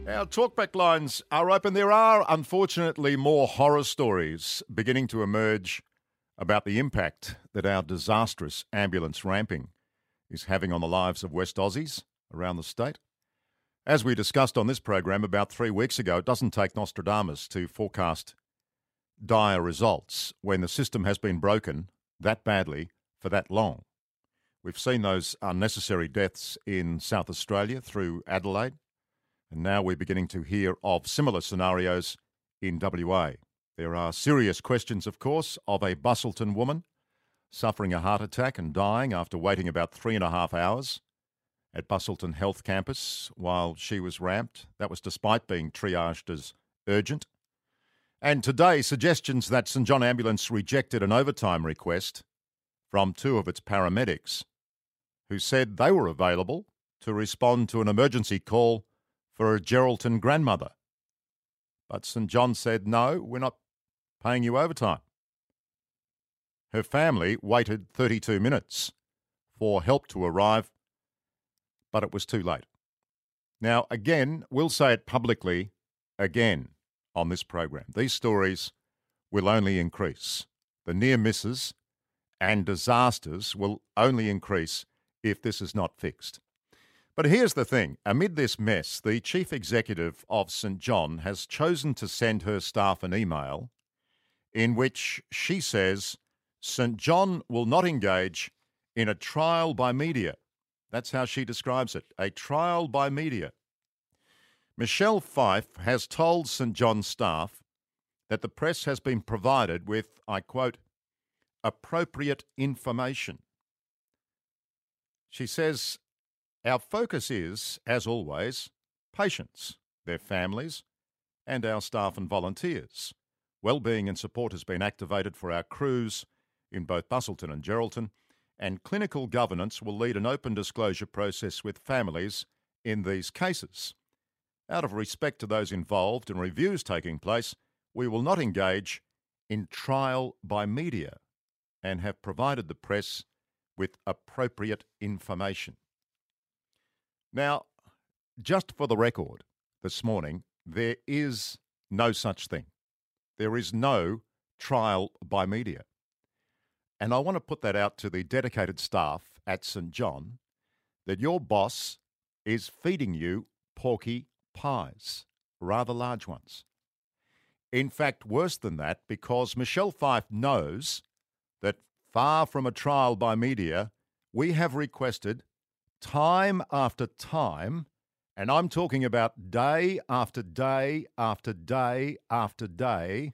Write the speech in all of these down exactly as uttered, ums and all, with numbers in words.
Our talkback lines are open. There are, unfortunately, more horror stories beginning to emerge about the impact that our disastrous ambulance ramping is having on the lives of West Aussies around the state. As we discussed on this program about three weeks ago, it doesn't take Nostradamus to forecast dire results when the system has been broken that badly for that long. We've seen those unnecessary deaths in South Australia through Adelaide, and now we're beginning to hear of similar scenarios in W A. There are serious questions, of course, of a Busselton woman suffering a heart attack and dying after waiting about three and a half hours at Busselton Health Campus while she was ramped. That was despite being triaged as urgent. And today, suggestions that St John Ambulance rejected an overtime request from two of its paramedics who said they were available to respond to an emergency call for a Geraldton grandmother. But St John said, no, we're not paying you overtime. Her family waited thirty-two minutes for help to arrive, but it was too late. Now, again, we'll say it publicly again on this program. These stories will only increase. The near misses and disasters will only increase if this is not fixed. But here's the thing. Amid this mess, the chief executive of St John has chosen to send her staff an email in which she says St John will not engage in a trial by media. That's how she describes it, a trial by media. Michelle Fyfe has told St John staff that the press has been provided with, I quote, appropriate information. She says, our focus is, as always, patients, their families, and our staff and volunteers. Wellbeing and support has been activated for our crews in both Busselton and Geraldton, and clinical governance will lead an open disclosure process with families in these cases. Out of respect to those involved and reviews taking place, we will not engage in trial by media and have provided the press with appropriate information. Now, just for the record, this morning, there is no such thing. There is no trial by media. And I want to put that out to the dedicated staff at St John that your boss is feeding you porky pies, rather large ones. In fact, worse than that, because Michelle Fyfe knows that far from a trial by media, we have requested time after time, and I'm talking about day after day after day after day,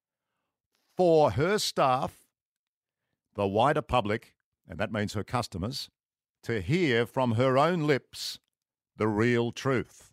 for her staff, the wider public, and that means her customers, to hear from her own lips the real truth.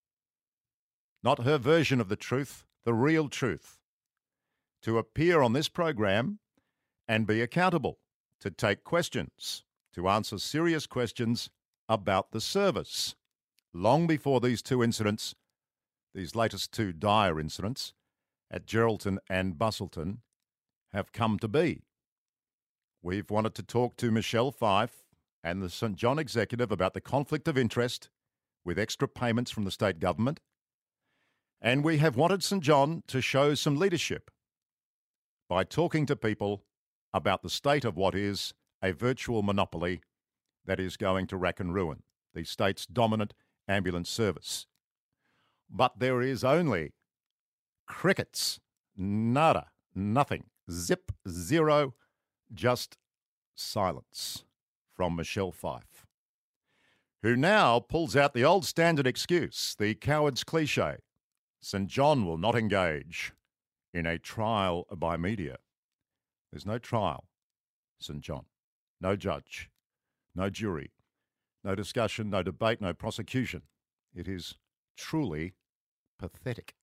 Not her version of the truth, the real truth. To appear on this program and be accountable, to take questions, to answer serious questions about the service. Long before these two incidents, these latest two dire incidents at Geraldton and Busselton have come to be. We've wanted to talk to Michelle Fyfe and the St John executive about the conflict of interest with extra payments from the state government. And we have wanted St John to show some leadership by talking to people about the state of what is a virtual monopoly that is going to rack and ruin the state's dominant ambulance service. But there is only crickets, nada, nothing, zip, zero, just silence from Michelle Fyfe, who now pulls out the old standard excuse, the coward's cliche. St John will not engage in a trial by media. There's no trial, St John. No judge, no jury, no discussion, no debate, no prosecution. It is truly pathetic.